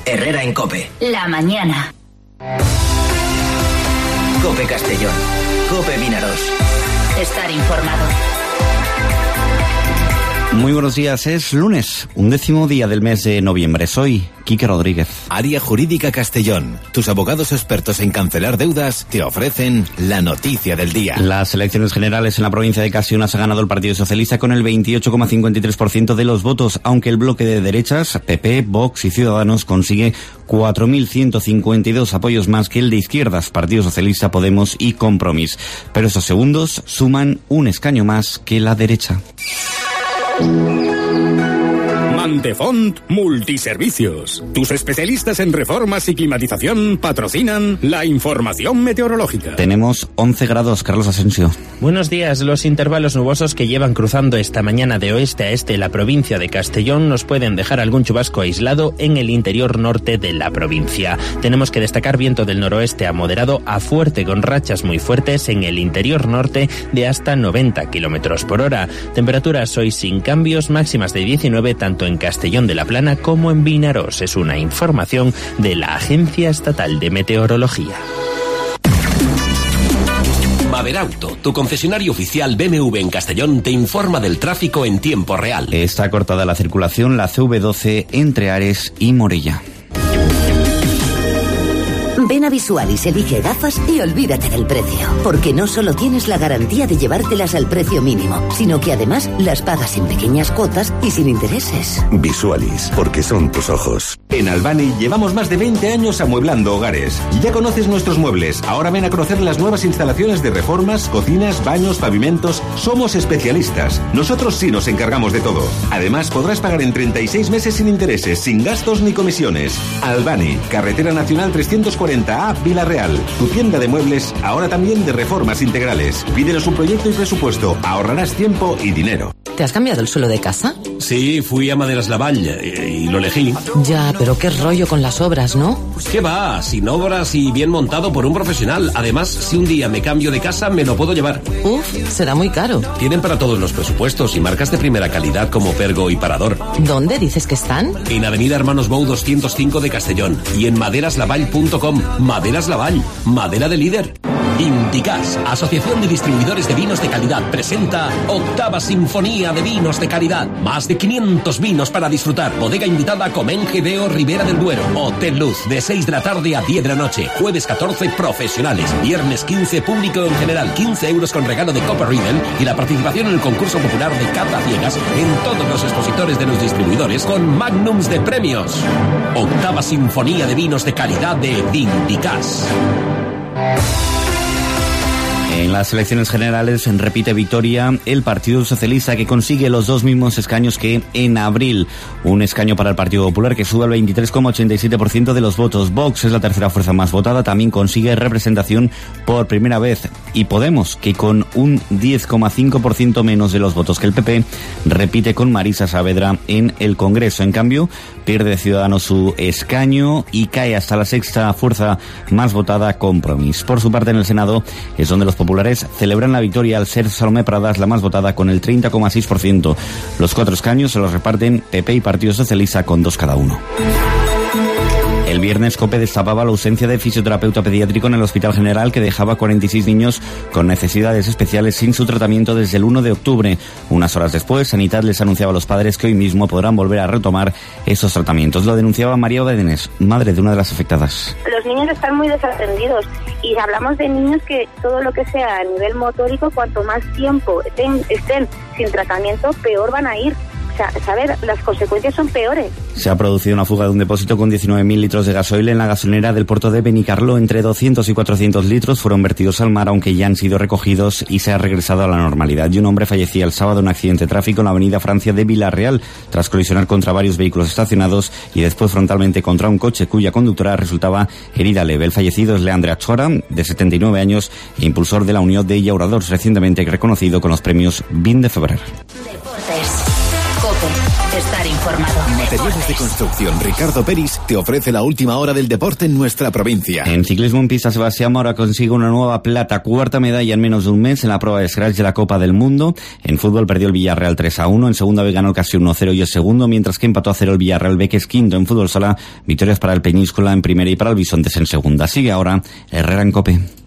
Herrera en COPE. La mañana. COPE Castellón. COPE Vinaros. Estar informado. Muy buenos días, es lunes, 11º día del mes de noviembre. Soy Quique Rodríguez. Área Jurídica Castellón. Tus abogados expertos en cancelar deudas te ofrecen la noticia del día. Las elecciones generales en la provincia de Castellón ha ganado el Partido Socialista con el 28,53% de los votos, aunque el bloque de derechas, PP, Vox y Ciudadanos, consigue 4.152 apoyos más que el de izquierdas, Partido Socialista, Podemos y Compromís. Pero esos segundos suman un escaño más que la derecha. Mantefont Multiservicios. Tus especialistas en reformas y climatización patrocinan la información meteorológica. Tenemos 11 grados, Carlos Asensio. Buenos días. Los intervalos nubosos que llevan cruzando esta mañana de oeste a este la provincia de Castellón nos pueden dejar algún chubasco aislado en el interior norte de la provincia. Tenemos que destacar viento del noroeste a moderado a fuerte con rachas muy fuertes en el interior norte de hasta 90 kilómetros por hora. Temperaturas hoy sin cambios, máximas de 19 tanto en Castellón de la Plana como en Vinaros. Es una información de la Agencia Estatal de Meteorología. Maverauto, tu concesionario oficial BMW en Castellón, te informa del tráfico en tiempo real. Está cortada la circulación, la CV12 entre Ares y Morella. Ven a Visualis, elige gafas y olvídate del precio. Porque no solo tienes la garantía de llevártelas al precio mínimo, sino que además las pagas en pequeñas cuotas y sin intereses. Visualis, porque son tus ojos. En Albani llevamos más de 20 años amueblando hogares. Ya conoces nuestros muebles. Ahora ven a conocer las nuevas instalaciones de reformas, cocinas, baños, pavimentos. Somos especialistas. Nosotros sí nos encargamos de todo. Además, podrás pagar en 36 meses sin intereses, sin gastos ni comisiones. Albani, Carretera Nacional 340A, Vila-Real. Tu tienda de muebles, ahora también de reformas integrales. Pídenos un proyecto y presupuesto. Ahorrarás tiempo y dinero. ¿Te has cambiado el suelo de casa? Sí, fui a Maderas Lavall y lo elegí. Ya, pero qué rollo con las obras, ¿no? ¿Qué va? Sin obras y bien montado por un profesional. Además, si un día me cambio de casa, me lo puedo llevar. Uf, será muy caro. Tienen para todos los presupuestos y marcas de primera calidad como Pergo y Parador. ¿Dónde dices que están? En Avenida Hermanos Bou 205 de Castellón y en maderaslavall.com. Maderas Lavall, madera de líder. Indicas, Asociación de Distribuidores de Vinos de Calidad, presenta Octava Sinfonía de Vinos de Calidad. Más de 500 vinos para disfrutar. Bodega invitada Comenje Deo Ribera del Duero. Hotel Luz, de 6 de la tarde a 10 de la noche. Jueves 14, profesionales. Viernes 15, público en general. 15 euros con regalo de Copa Riedel y la participación en el concurso popular de cata ciegas en todos los expositores de los distribuidores con magnums de premios. Octava Sinfonía de Vinos de Calidad de Indicas. En las elecciones generales repite victoria el Partido Socialista, que consigue los dos mismos escaños que en abril. Un escaño para el Partido Popular, que sube al 23,87% de los votos. Vox es la tercera fuerza más votada, también consigue representación por primera vez. Y Podemos, que con un 10,5% menos de los votos que el PP, repite con Marisa Saavedra en el Congreso. En cambio, pierde Ciudadanos su escaño y cae hasta la sexta fuerza más votada, Compromís. Por su parte, en el Senado es donde los populares celebran la victoria al ser Salomé Pradas la más votada con el 30,6%. Los 4 escaños se los reparten PP y Partido Socialista con 2 cada uno. El viernes COPE destapaba la ausencia de fisioterapeuta pediátrico en el Hospital General, que dejaba 46 niños con necesidades especiales sin su tratamiento desde el 1 de octubre. Unas horas después, Sanidad les anunciaba a los padres que hoy mismo podrán volver a retomar esos tratamientos. Lo denunciaba María Odenes, madre de una de las afectadas. Los niños están muy desatendidos y hablamos de niños que todo lo que sea a nivel motórico, cuanto más tiempo estén sin tratamiento, peor van a ir. ¿Saber? Las consecuencias son peores. Se ha producido una fuga de un depósito con 19.000 litros de gasoil en la gasolinera del puerto de Benicarló. Entre 200 y 400 litros fueron vertidos al mar, aunque ya han sido recogidos y se ha regresado a la normalidad. Y un hombre fallecía el sábado en un accidente de tráfico en la avenida Francia de Vila-Real, tras colisionar contra varios vehículos estacionados y después frontalmente contra un coche cuya conductora resultaba herida leve. El fallecido es Leandre Achora, de 79 años, e impulsor de la Unión de Llauradors, recientemente reconocido con los premios 20 de febrero. Deportes. COPE. Estar informado. Materiales de construcción Ricardo Peris te ofrece la última hora del deporte en nuestra provincia. En ciclismo en pista, Sebastián Mora consigue una nueva plata, cuarta medalla en menos de un mes en la prueba de scratch de la Copa del Mundo. En fútbol perdió el Villarreal 3-1, en segunda vez ganó el Casio 1-0 y es segundo, mientras que empató a 0 el Villarreal B, que es quinto. En fútbol sala, victorias para el Peñíscola en primera y para el Bisontes en segunda. Sigue ahora Herrera en COPE.